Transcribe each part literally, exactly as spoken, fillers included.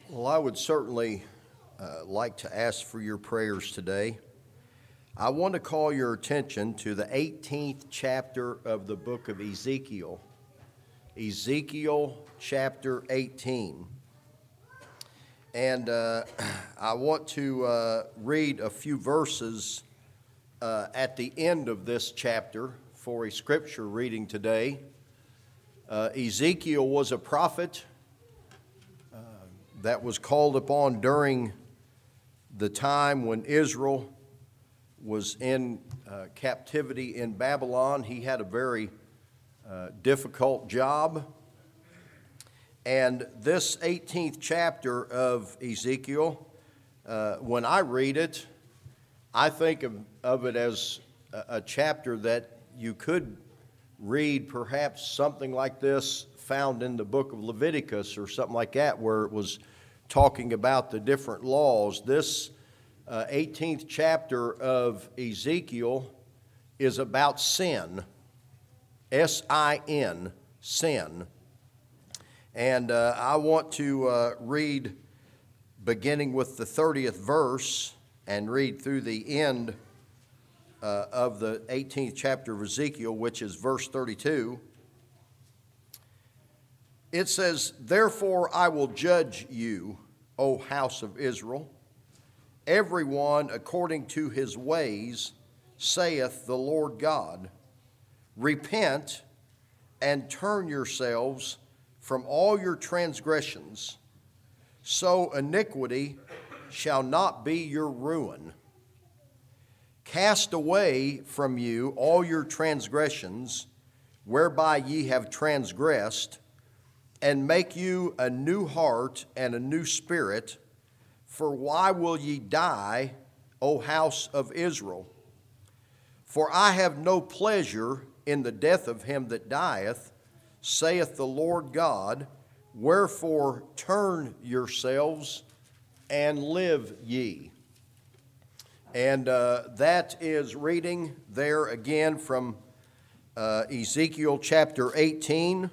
Well, I would certainly uh, like to ask for your prayers today. I want to call your attention to the eighteenth chapter of the book of Ezekiel. Ezekiel chapter eighteen. And uh, I want to uh, read a few verses uh, at the end of this chapter for a scripture reading today. Uh, Ezekiel was a prophet uh, that was called upon during the time when Israel was in uh, captivity in Babylon. He had a very uh, difficult job. And this eighteenth chapter of Ezekiel, uh, when I read it, I think of, of it as a, a chapter that you could read perhaps something like this found in the book of Leviticus or something like that, where it was talking about the different laws. This uh, eighteenth chapter of Ezekiel is about sin, S I N, sin. And uh, I want to uh, read beginning with the thirtieth verse and read through the end uh, of the eighteenth chapter of Ezekiel, which is verse thirty-two. It says, "Therefore I will judge you, O house of Israel, everyone according to his ways, saith the Lord God. Repent and turn yourselves from all your transgressions, so iniquity shall not be your ruin. Cast away from you all your transgressions, whereby ye have transgressed, and make you a new heart and a new spirit. For why will ye die, O house of Israel? For I have no pleasure in the death of him that dieth, saith the Lord God. Wherefore turn yourselves and live ye." And uh, that is reading there again from uh, Ezekiel chapter eighteen,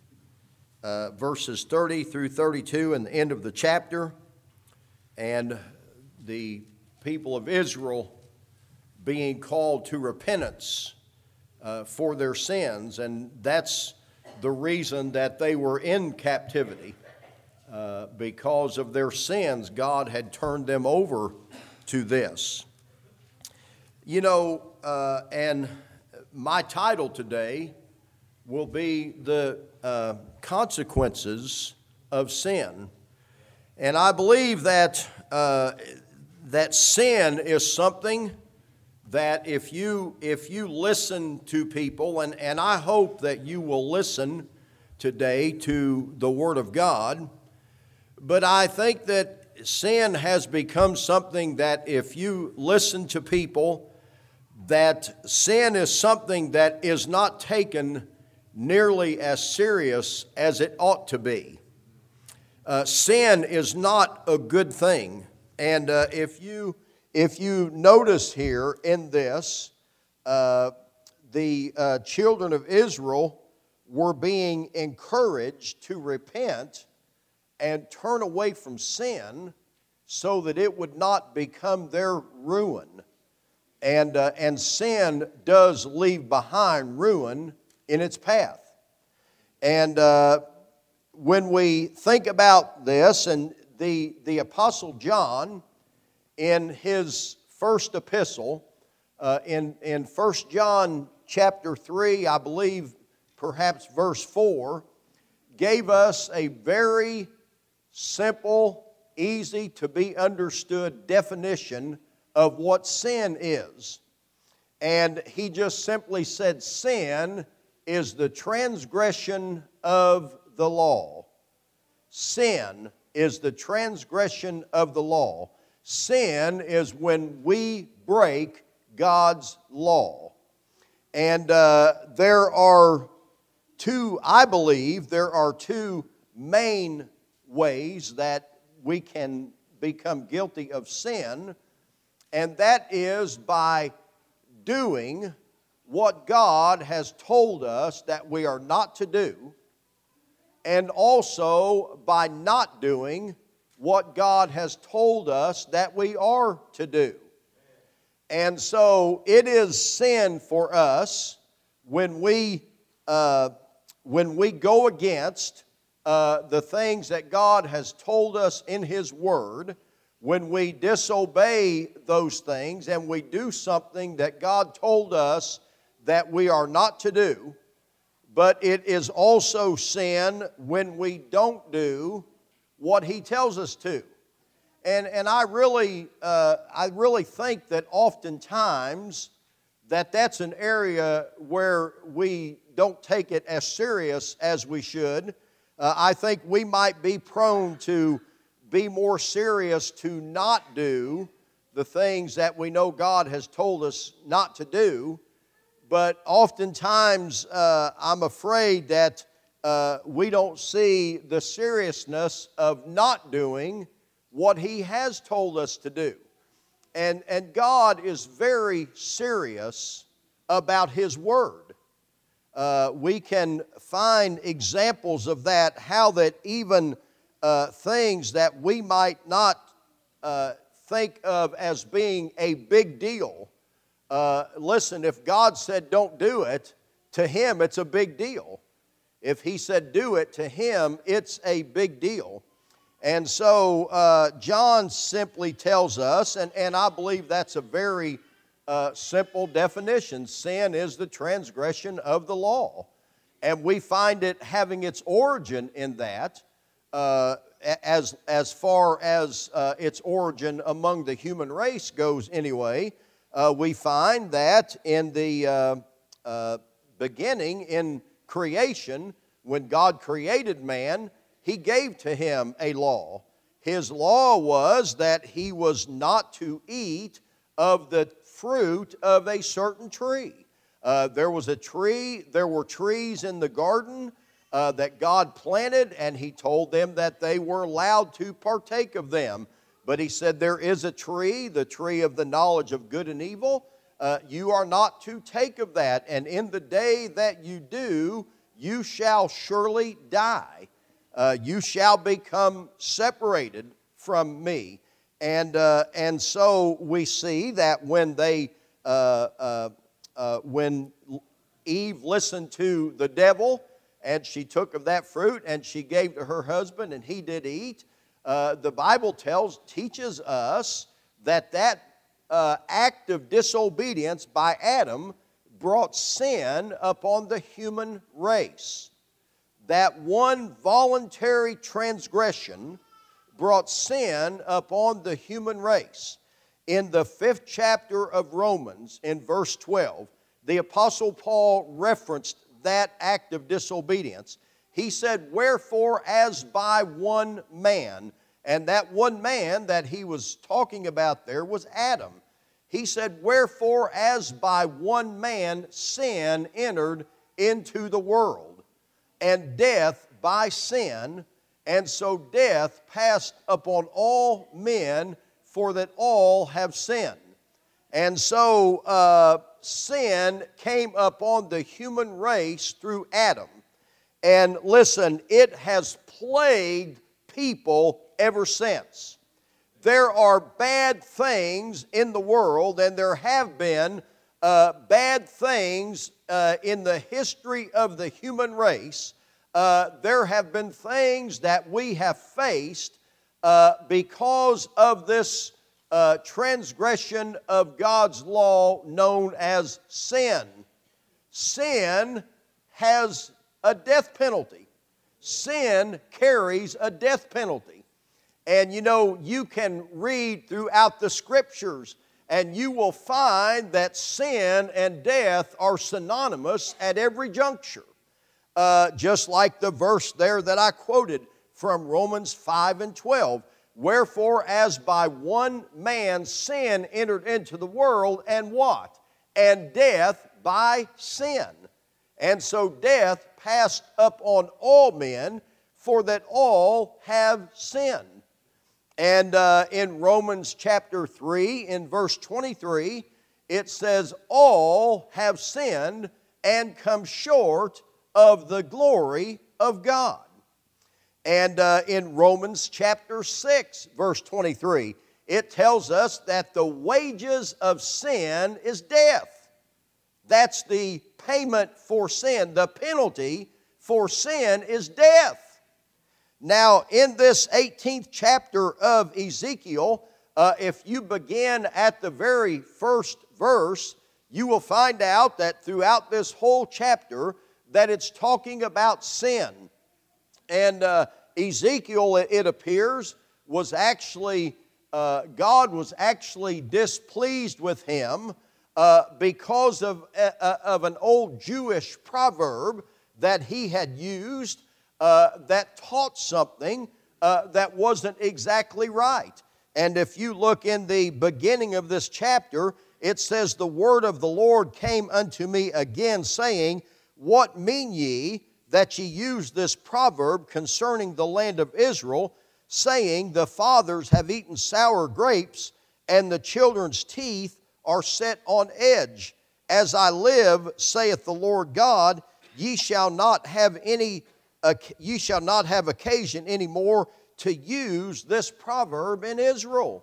uh, verses thirty through thirty-two, and the end of the chapter. And the people of Israel being called to repentance uh, for their sins, and that's the reason that they were in captivity. Uh, because of their sins, God had turned them over to this. You know, uh, and my title today will be the uh, consequences of sin. And I believe that uh, that sin is something that if you if you listen to people, and, and I hope that you will listen today to the Word of God, but I think that sin has become something that if you listen to people, that sin is something that is not taken nearly as serious as it ought to be. Uh, sin is not a good thing. And uh, if you if you notice here in this, uh, the uh, children of Israel were being encouraged to repent and turn away from sin so that it would not become their ruin. And, uh, and sin does leave behind ruin in its path. And uh, when we think about this, and the, the Apostle John, in his first epistle, uh, in, in First John chapter three, I believe perhaps verse four, gave us a very simple, easy to be understood definition of what sin is. And he just simply said, sin is the transgression of the law. Sin is the transgression of the law. Sin is when we break God's law. And uh, there are two, I believe, there are two main ways that we can become guilty of sin, and that is by doing what God has told us that we are not to do, and also by not doing what God has told us that we are to do. And so it is sin for us when we, uh, when we go against uh, the things that God has told us in His Word, when we disobey those things and we do something that God told us that we are not to do. But it is also sin when we don't do what He tells us to. And, and I really uh, I really think that oftentimes that that's an area where we don't take it as serious as we should. Uh, I think we might be prone to be more serious to not do the things that we know God has told us not to do. But oftentimes uh, I'm afraid that uh, we don't see the seriousness of not doing what He has told us to do. And, and God is very serious about His Word. Uh, we can find examples of that, how that even uh, things that we might not uh, think of as being a big deal. Uh, listen, if God said don't do it, to Him it's a big deal. If He said do it, to Him it's a big deal. And so uh, John simply tells us, and, and I believe that's a very uh, simple definition. Sin is the transgression of the law. And we find it having its origin in that, uh, as, as far as uh, its origin among the human race goes anyway. Uh, we find that in the uh, uh, beginning, in creation, when God created man, He gave to him a law. His law was that he was not to eat of the fruit of a certain tree. Uh, there was a tree, there were trees in the garden uh, that God planted, and He told them that they were allowed to partake of them. But He said, there is a tree, the tree of the knowledge of good and evil. Uh, you are not to take of that, and in the day that you do, you shall surely die. Uh, you shall become separated from me. And, uh, and so we see that when they, uh, uh, uh, when Eve listened to the devil, and she took of that fruit, and she gave to her husband, and he did eat, Uh, the Bible tells, teaches us that that uh, act of disobedience by Adam brought sin upon the human race. That one voluntary transgression brought sin upon the human race. In the fifth chapter of Romans, in verse twelve, the Apostle Paul referenced that act of disobedience. He said, wherefore as by one man, and that one man that he was talking about there was Adam. He said, wherefore as by one man sin entered into the world, and death by sin, and so death passed upon all men, for that all have sinned. And so uh, sin came upon the human race through Adam. And listen, it has plagued people ever since. There are bad things in the world, and there have been uh, bad things uh, in the history of the human race. Uh, there have been things that we have faced uh, because of this uh, transgression of God's law known as sin. Sin has a death penalty. Sin carries a death penalty. And you know, you can read throughout the Scriptures and you will find that sin and death are synonymous at every juncture. Uh, just like the verse there that I quoted from Romans five and twelve. Wherefore, as by one man sin entered into the world, and what? And death by sin. And so death passed upon all men, for that all have sinned. And uh, in Romans chapter three, in verse twenty-three, it says, all have sinned and come short of the glory of God. And uh, in Romans chapter six, verse twenty-three, it tells us that the wages of sin is death. That's the payment for sin. The penalty for sin is death. Now, in this eighteenth chapter of Ezekiel, uh, if you begin at the very first verse, you will find out that throughout this whole chapter that it's talking about sin. And uh, Ezekiel, it appears, was actually, uh, God was actually displeased with him uh, because of, uh, of an old Jewish proverb that he had used uh, that taught something uh, that wasn't exactly right. And if you look in the beginning of this chapter, it says, "The word of the Lord came unto me again, saying, What mean ye that ye use this proverb concerning the land of Israel, saying, The fathers have eaten sour grapes, and the children's teeth are set on edge? As I live, saith the Lord God, ye shall not have any, uh, ye shall not have occasion any more to use this proverb in Israel."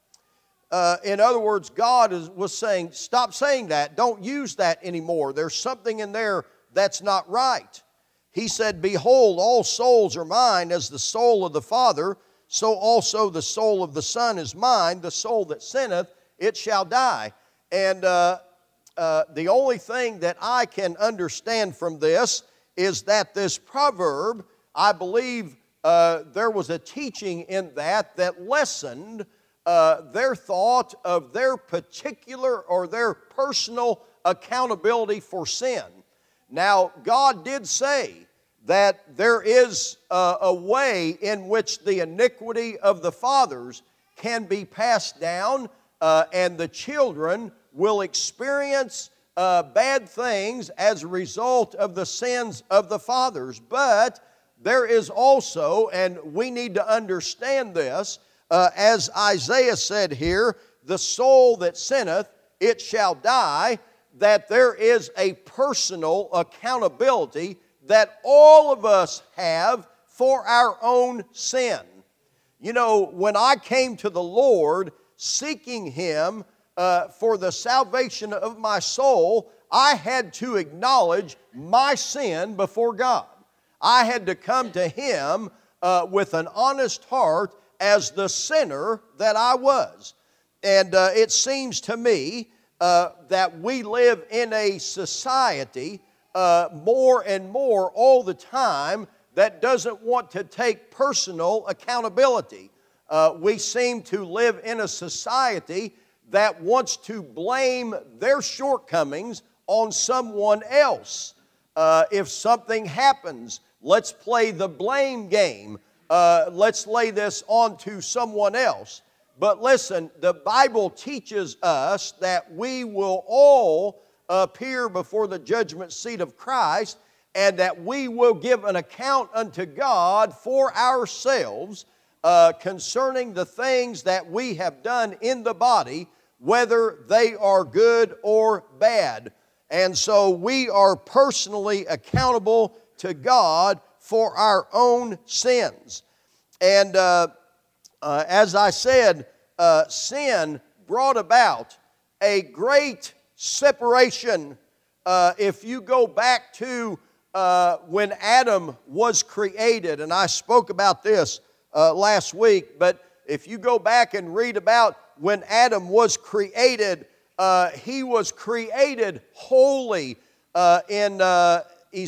Uh, in other words, God is, was saying, stop saying that. Don't use that anymore. There's something in there that's not right. He said, "Behold, all souls are mine, as the soul of the Father, so also the soul of the Son is mine. The soul that sinneth, it shall die." And uh, uh, the only thing that I can understand from this is that this proverb, I believe uh, there was a teaching in that that lessened uh, their thought of their particular or their personal accountability for sin. Now, God did say that there is a, a way in which the iniquity of the fathers can be passed down, uh, and the children will experience uh, bad things as a result of the sins of the fathers. But there is also, and we need to understand this, uh, as Isaiah said here, "The soul that sinneth, it shall die," that there is a personal accountability that all of us have for our own sin. You know, when I came to the Lord seeking Him uh, for the salvation of my soul, I had to acknowledge my sin before God. I had to come to Him uh, with an honest heart as the sinner that I was. And uh, it seems to me uh, that we live in a society uh, more and more all the time that doesn't want to take personal accountability. Uh, we seem to live in a society that wants to blame their shortcomings on someone else. Uh, if something happens, let's play the blame game. Uh, let's lay this on to someone else. But listen, the Bible teaches us that we will all appear before the judgment seat of Christ, and that we will give an account unto God for ourselves uh, concerning the things that we have done in the body, whether they are good or bad. And so we are personally accountable to God for our own sins. And uh, uh, as I said, uh, sin brought about a great separation. Uh, if you go back to uh, when Adam was created, and I spoke about this uh, last week, but if you go back and read about when Adam was created, uh, he was created holy. Uh, in uh,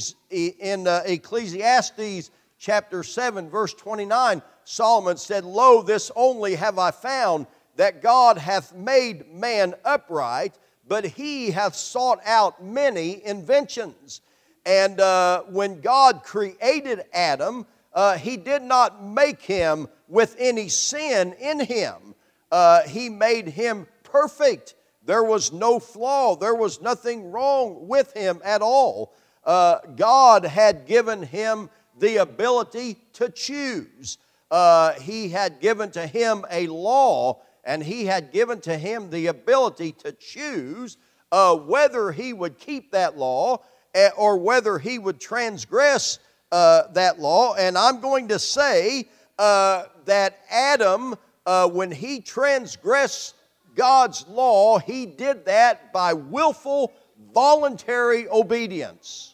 in uh, Ecclesiastes chapter seven, verse twenty-nine, Solomon said, "Lo, this only have I found, that God hath made man upright, but he hath sought out many inventions." And uh, when God created Adam, uh, He did not make him with any sin in him. Uh, he made him perfect. There was no flaw. There was nothing wrong with him at all. Uh, God had given him the ability to choose. Uh, he had given to him a law, and He had given to him the ability to choose uh, whether he would keep that law or whether he would transgress uh, that law. And I'm going to say uh, that Adam, uh, when he transgressed God's law, he did that by willful, voluntary obedience.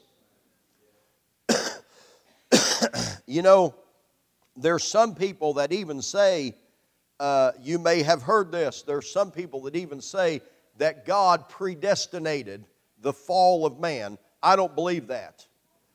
You know, there's some people that even say, uh, you may have heard this, there's some people that even say that God predestinated the fall of man. I don't believe that.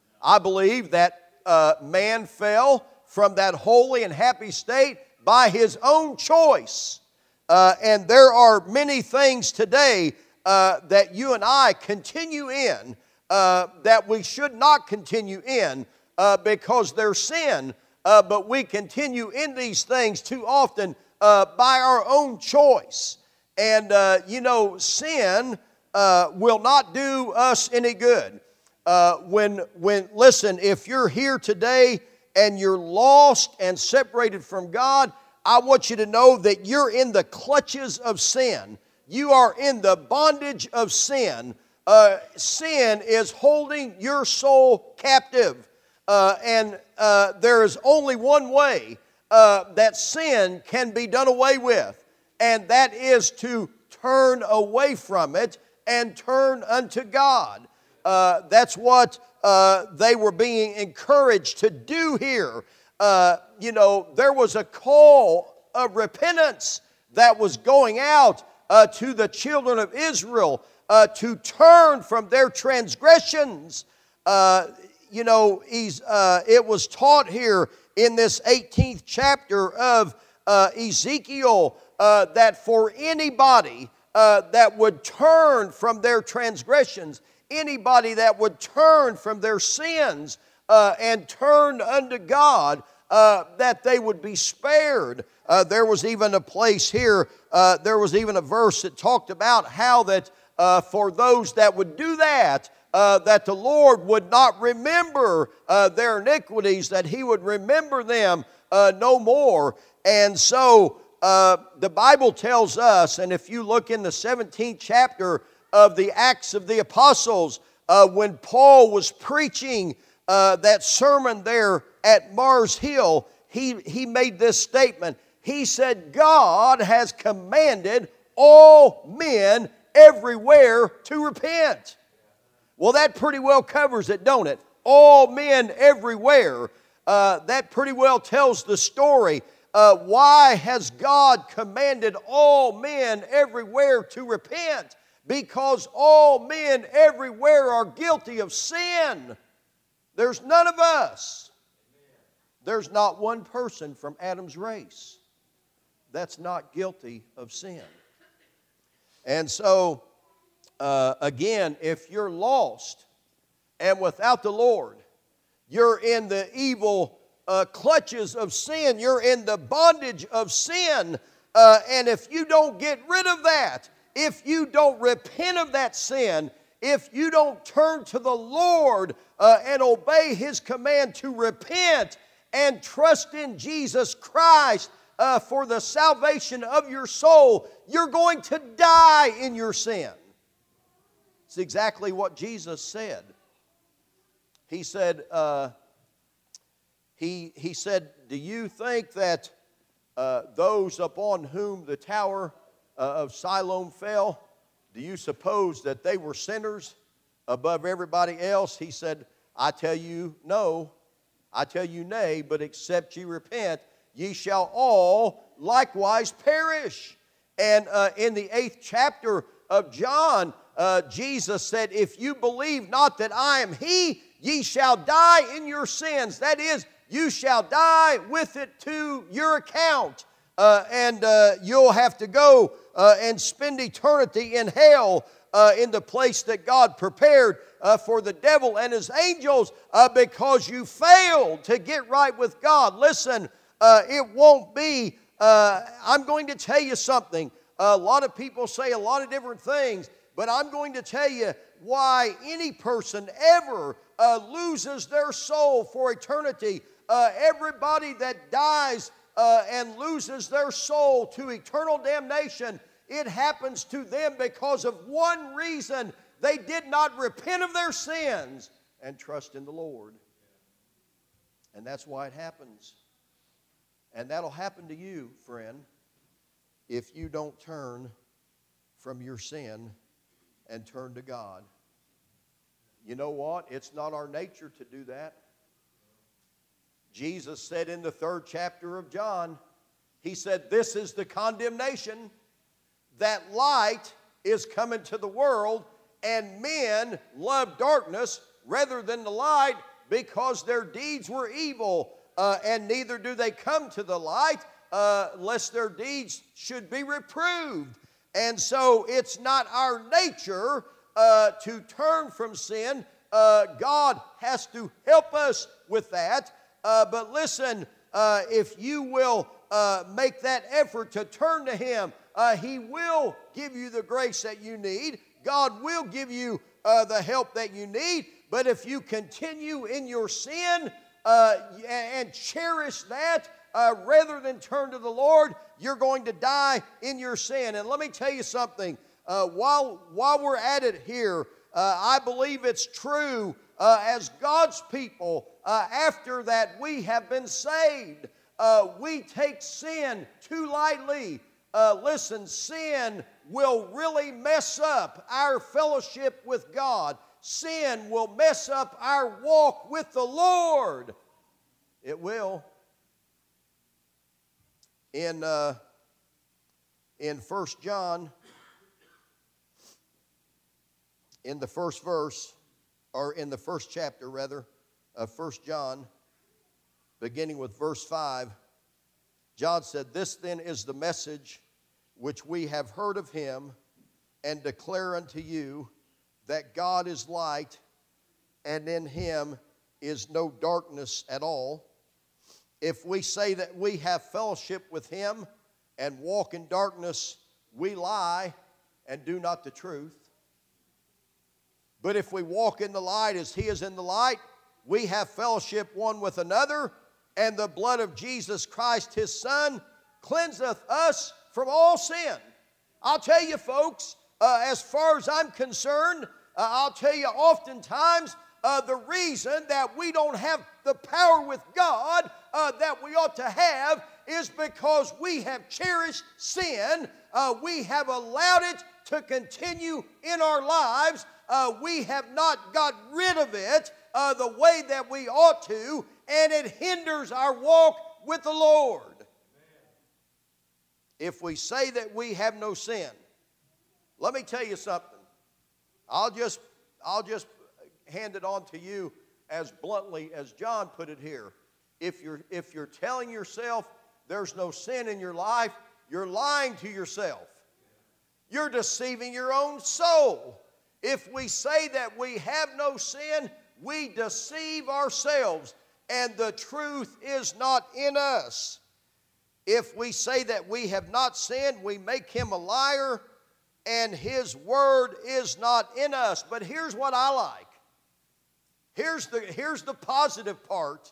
I believe that uh, man fell from that holy and happy state by his own choice. Uh, and there are many things today uh, that you and I continue in uh, that we should not continue in uh, because they're sin. Uh, but we continue in these things too often uh, by our own choice. And, uh, you know, sin uh, will not do us any good. Uh, when, when, listen, if you're here today and you're lost and separated from God, I want you to know that you're in the clutches of sin. You are in the bondage of sin. Uh, sin is holding your soul captive. Uh, and uh, there is only one way uh, that sin can be done away with, and that is to turn away from it and turn unto God. Uh, that's what uh, they were being encouraged to do here. Uh, you know, there was a call of repentance that was going out uh, to the children of Israel uh, to turn from their transgressions. Uh, you know, he's, uh, it was taught here in this eighteenth chapter of uh, Ezekiel uh, that for anybody uh, that would turn from their transgressions, anybody that would turn from their sins uh, and turn unto God, uh, that they would be spared. Uh, there was even a place here, uh, there was even a verse that talked about how that uh, for those that would do that, uh, that the Lord would not remember uh, their iniquities, that He would remember them uh, no more. And so uh, the Bible tells us, and if you look in the seventeenth chapter of the Acts of the Apostles, uh, when Paul was preaching uh, that sermon there at Mars Hill, he, he made this statement. He said, God has commanded all men everywhere to repent. Well, that pretty well covers it, don't it? All men everywhere. Uh, that pretty well tells the story. Uh, why has God commanded all men everywhere to repent? Because all men everywhere are guilty of sin. There's none of us. There's not one person from Adam's race that's not guilty of sin. And so, uh, again, if you're lost and without the Lord, you're in the evil uh, clutches of sin. You're in the bondage of sin. Uh, and if you don't get rid of that, if you don't repent of that sin, if you don't turn to the Lord uh, and obey His command to repent and trust in Jesus Christ uh, for the salvation of your soul, you're going to die in your sin. It's exactly what Jesus said. He said, uh, he, he said, do you think that uh, those upon whom the tower Uh, of Siloam fell, do you suppose that they were sinners above everybody else? He said, I tell you no, I tell you nay, but except ye repent, ye shall all likewise perish. And uh, in the eighth chapter of John, uh, Jesus said, if you believe not that I am He, ye shall die in your sins. That is, you shall die with it to your account. Uh, and uh, you'll have to go uh, and spend eternity in hell uh, in the place that God prepared uh, for the devil and his angels uh, because you failed to get right with God. Listen, uh, it won't be, uh, I'm going to tell you something. A lot of people say a lot of different things, but I'm going to tell you why any person ever uh, loses their soul for eternity. Uh, everybody that dies Uh, and loses their soul to eternal damnation, it happens to them because of one reason. They did not repent of their sins and trust in the Lord. And that's why it happens. And that'll happen to you, friend, if you don't turn from your sin and turn to God. You know what? It's not our nature to do that. Jesus said in the third chapter of John, he said, this is the condemnation, that light is coming to the world, and men love darkness rather than the light because their deeds were evil. Uh, and neither do they come to the light uh, lest their deeds should be reproved. And so it's not our nature uh, to turn from sin. Uh, God has to help us with that. Uh, but listen, uh, if you will uh, make that effort to turn to Him, uh, He will give you the grace that you need. God will give you uh, the help that you need. But if you continue in your sin uh, and cherish that uh, rather than turn to the Lord, you're going to die in your sin. And let me tell you something. Uh, while, while we're at it here, uh, I believe it's true uh, as God's people, uh, after that we have been saved, uh, we take sin too lightly. Uh, listen, sin will really mess up our fellowship with God. Sin will mess up our walk with the Lord. It will. In, uh, in First John, in the first verse, or in the first chapter rather, of First John, beginning with verse five, John said, this then is the message which we have heard of Him and declare unto you, that God is light, and in Him is no darkness at all. If we say that we have fellowship with Him and walk in darkness, we lie and do not the truth. But if we walk in the light as He is in the light, we have fellowship one with another, and the blood of Jesus Christ, His Son, cleanseth us from all sin. I'll tell you, folks, uh, as far as I'm concerned, Uh, I'll tell you, oftentimes, uh, the reason that we don't have the power with God uh, that we ought to have is because we have cherished sin. Uh, we have allowed it to continue in our lives. Uh, we have not got rid of it uh, the way that we ought to, and it hinders our walk with the Lord. If we say that we have no sin, let me tell you something. I'll just, I'll just hand it on to you as bluntly as John put it here. If you're, if you're telling yourself there's no sin in your life, you're lying to yourself. You're deceiving your own soul. If we say that we have no sin, we deceive ourselves, and the truth is not in us. If we say that we have not sinned, we make Him a liar, and His word is not in us. But here's what I like. Here's the, here's the positive part.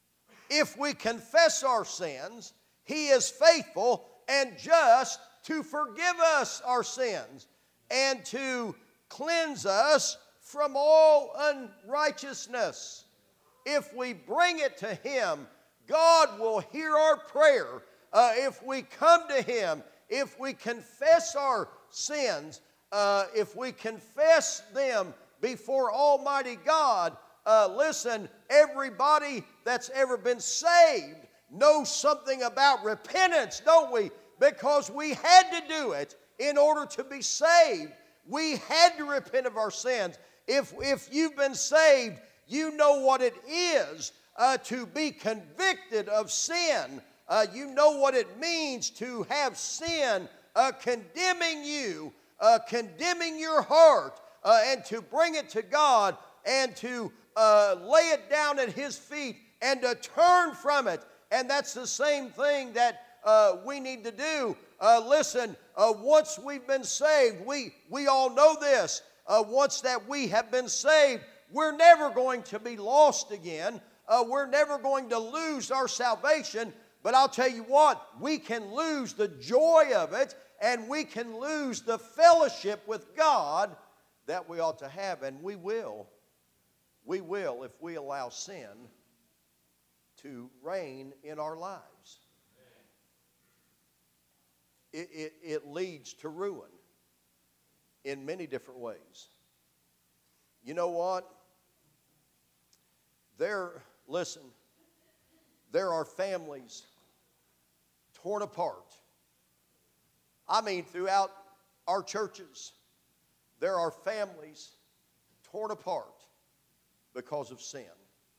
If we confess our sins, He is faithful and just to forgive us our sins and to cleanse us from all unrighteousness. If we bring it to Him, God will hear our prayer. Uh, if we come to Him, if we confess our sins, uh, if we confess them before Almighty God, uh, listen, everybody that's ever been saved knows something about repentance, don't we? Because we had to do it in order to be saved. We had to repent of our sins. If, if you've been saved, you know what it is uh, to be convicted of sin. Uh, you know what it means to have sin Uh, condemning you, uh, condemning your heart, uh, and to bring it to God and to uh, lay it down at His feet and to turn from it. And that's the same thing that uh, we need to do. Uh, listen, uh, once we've been saved, we, we all know this. Uh, once that we have been saved, we're never going to be lost again. Uh, we're never going to lose our salvation. But I'll tell you what, we can lose the joy of it, and we can lose the fellowship with God that we ought to have, and we will. We will if we allow sin to reign in our lives. It, it, it leads to ruin in many different ways. You know what? There, listen, there are families torn apart. I mean, throughout our churches, there are families torn apart because of sin.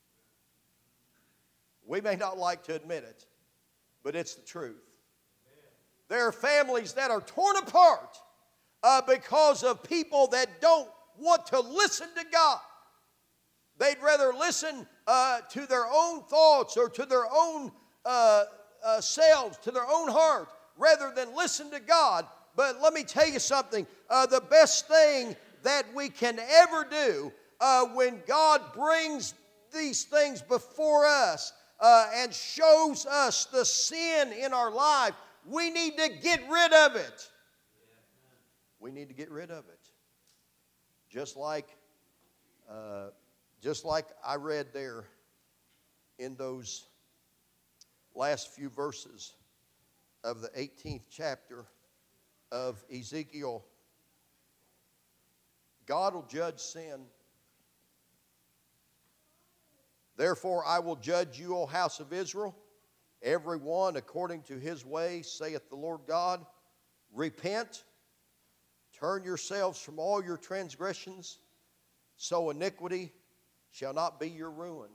We may not like to admit it, but it's the truth. There are families that are torn apart uh, because of people that don't want to listen to God. They'd rather listen uh, to their own thoughts or to their own uh, uh, selves, to their own heart, rather than listen to God. But let me tell you something. Uh, the best thing that we can ever do uh, when God brings these things before us uh, and shows us the sin in our life, we need to get rid of it. We need to get rid of it. Just like, uh, just like I read there in those last few verses of the eighteenth chapter of Ezekiel, God will judge sin. Therefore I will judge you, O house of Israel, every one according to his way, saith the Lord God. Repent, turn yourselves from all your transgressions, so iniquity shall not be your ruin.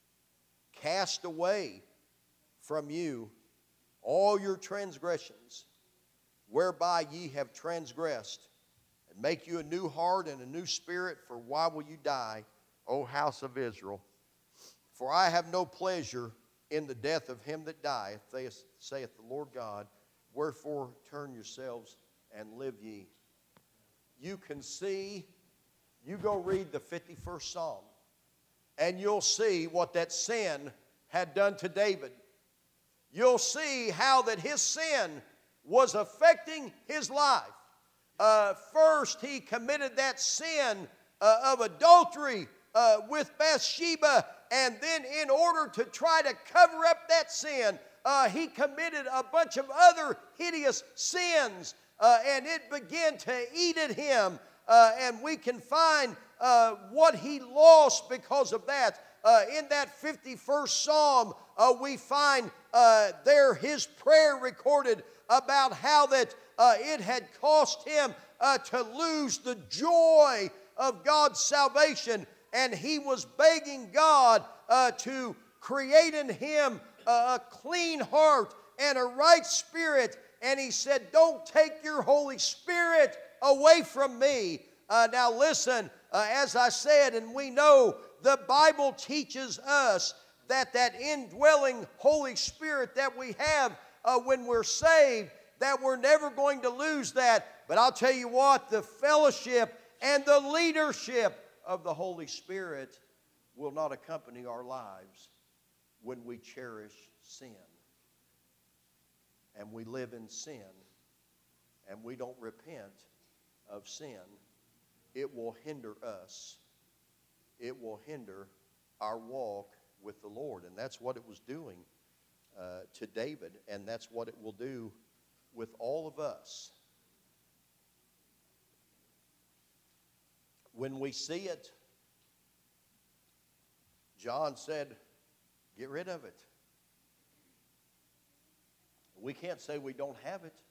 Cast away from you all your transgressions, whereby ye have transgressed, and make you a new heart and a new spirit, for why will you die, O house of Israel? For I have no pleasure in the death of him that dieth, saith the Lord God. Wherefore turn yourselves and live ye. You can see, you go read the fifty-first Psalm, and you'll see what that sin had done to David. You'll see how that his sin was affecting his life. Uh, first, he committed that sin uh, of adultery uh, with Bathsheba, and then in order to try to cover up that sin, uh, he committed a bunch of other hideous sins, uh, and it began to eat at him, uh, and we can find uh, what he lost because of that. Uh, in that fifty-first Psalm, uh, we find uh, there his prayer recorded about how that uh, it had cost him uh, to lose the joy of God's salvation, and he was begging God uh, to create in him a, a clean heart and a right spirit, and he said, don't take your Holy Spirit away from me. Uh, now listen, uh, as I said, and we know the Bible teaches us that that indwelling Holy Spirit that we have uh, when we're saved, that we're never going to lose that. But I'll tell you what, the fellowship and the leadership of the Holy Spirit will not accompany our lives when we cherish sin. And we live in sin, and we don't repent of sin. It will hinder us. It will hinder our walk with the Lord. And that's what it was doing uh, to David, and that's what it will do with all of us. When we see it, John said, get rid of it. We can't say we don't have it.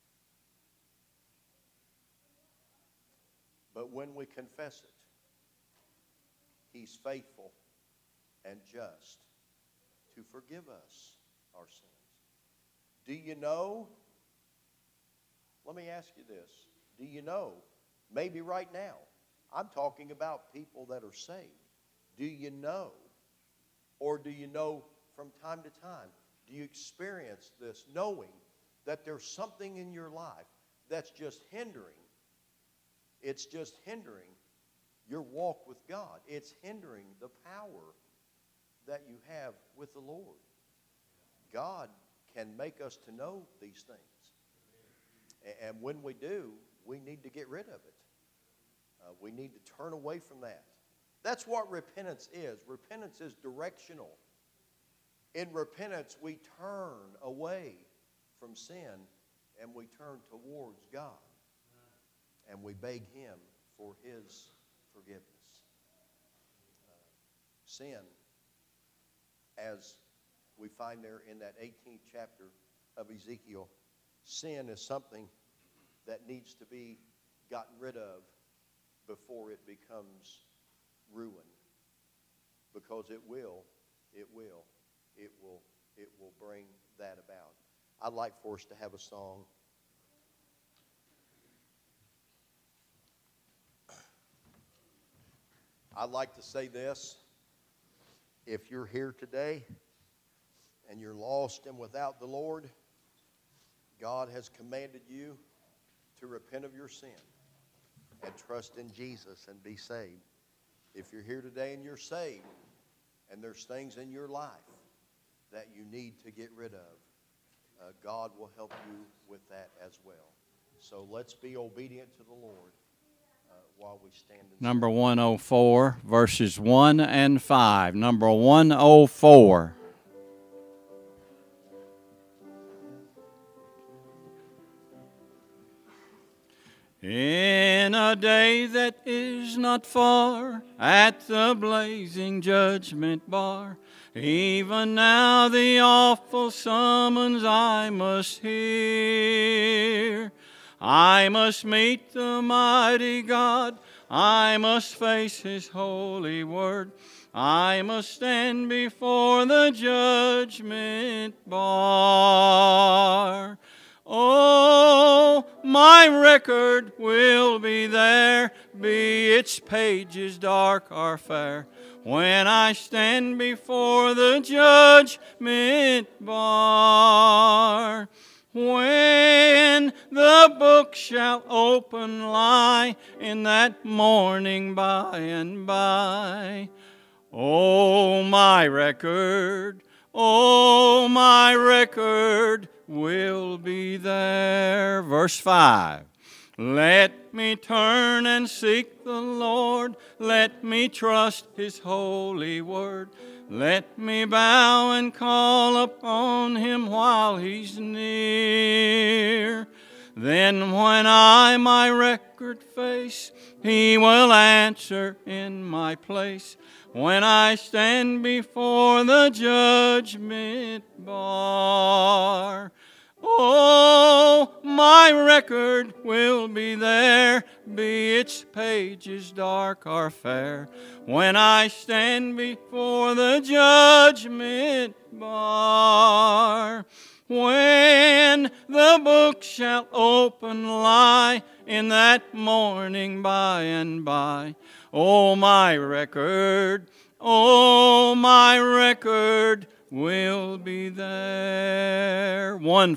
But when we confess it, He's faithful and just to forgive us our sins. Do you know? Let me ask you this. Do you know? Maybe right now. I'm talking about people that are saved. Do you know? Or do you know from time to time? Do you experience this knowing that there's something in your life that's just hindering? It's just hindering your walk with God. It's hindering the power that you have with the Lord. God can make us to know these things. And when we do, we need to get rid of it. Uh, we need to turn away from that. That's what repentance is. Repentance is directional. In repentance, we turn away from sin and we turn towards God. And we beg Him for His forgiveness. Uh, sin, as we find there in that eighteenth chapter of Ezekiel, sin is something that needs to be gotten rid of before it becomes ruin. Because it will, it will, it will, it will bring that about. I'd like for us to have a song. I'd like to say this. If you're here today and you're lost and without the Lord, God has commanded you to repent of your sin and trust in Jesus and be saved. If you're here today and you're saved and there's things in your life that you need to get rid of, uh, God will help you with that as well. So let's be obedient to the Lord uh, while we stand and Number one oh four, verses one and five. Number one oh four. In a day that is not far, at the blazing judgment bar, even now the awful summons I must hear. I must meet the mighty God, I must face His holy word, I must stand before the judgment bar. Oh, my record will be there, be its pages dark or fair, when I stand before the judgment bar. When the book shall open lie in that morning by and by. Oh, my record, oh, my record will be there. Verse five. Let me turn and seek the Lord. Let me trust His holy word. Let me bow and call upon Him while He's near. Then when I my record face, He will answer in my place. When I stand before the judgment bar. Oh, my record will be there, be its pages dark or fair, when I stand before the judgment bar. When the book shall open lie in that morning by and by. Oh, my record, oh, my record will be there. one